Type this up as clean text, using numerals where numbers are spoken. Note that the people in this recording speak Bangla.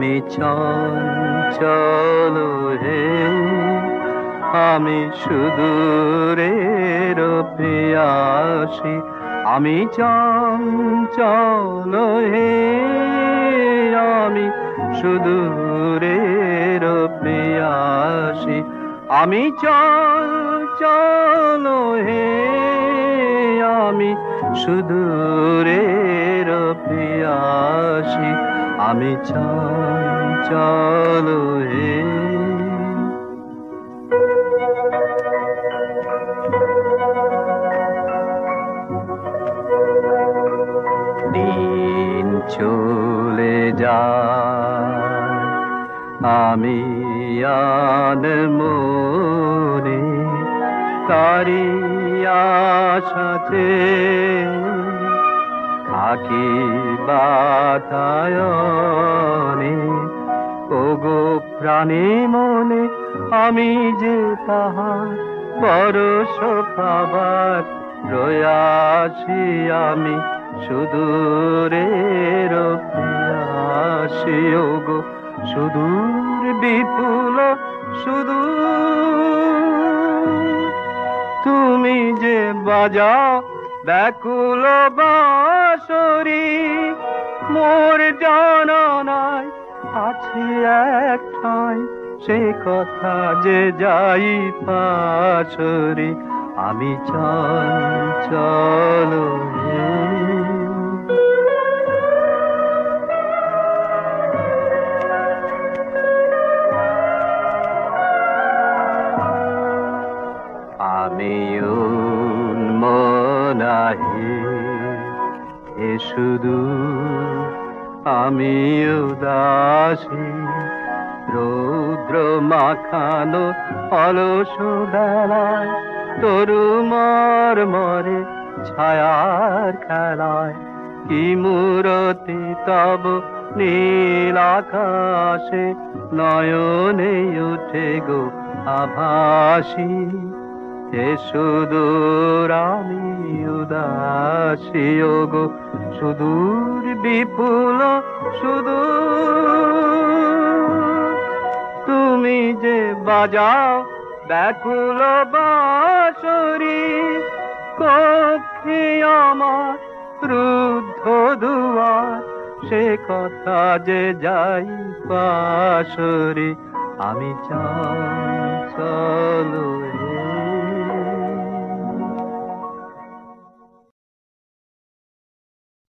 আমি চঞ্চল হে, আমি সুদূরের প্রিয়াসী। আমি চঞ্চল হে, আমি সুদূরের প্রিয়াসী। আমি চঞ্চল হে, আমি সুদূরের প্রিয়াসী। আমি চঞ্চল হে। দিন চলে যায়, আমি আনমনে তারি আশাতে থাকি বাতায়নে। ওগো প্রাণে মনে আমি যে তাহার পরশ পাবার প্রয়াসী। আমি সুদূরের প্রিয়াসী। ওগো সুদূর বিপুল সুদূর, তুমি যে বাজাও ব্যাকুল বাঁশরি। মোর জানানায় আছে এক ঠাঁই, সে কথা যে যাই পাশরি। আমি চঞ্চল হে। আমি উন্মনাহি এ শুধু, আমি উদাসী রৌদ্র মাখানো অলস বেলায়। তরু মরে ছায়ার খেলায়, কি মূরতি তব নীল আকাশে নয়নে উঠে গো আভাসী। হে সুদূর আমি উদাসী, ওগো সুদূর বিপুল সুদূর, তুমি যে বাজাও ব্যাকুল বাঁশরি। কক্ষে আমার রুদ্ধ দুয়ার, সে কথা যে যাই পাশরি। আমি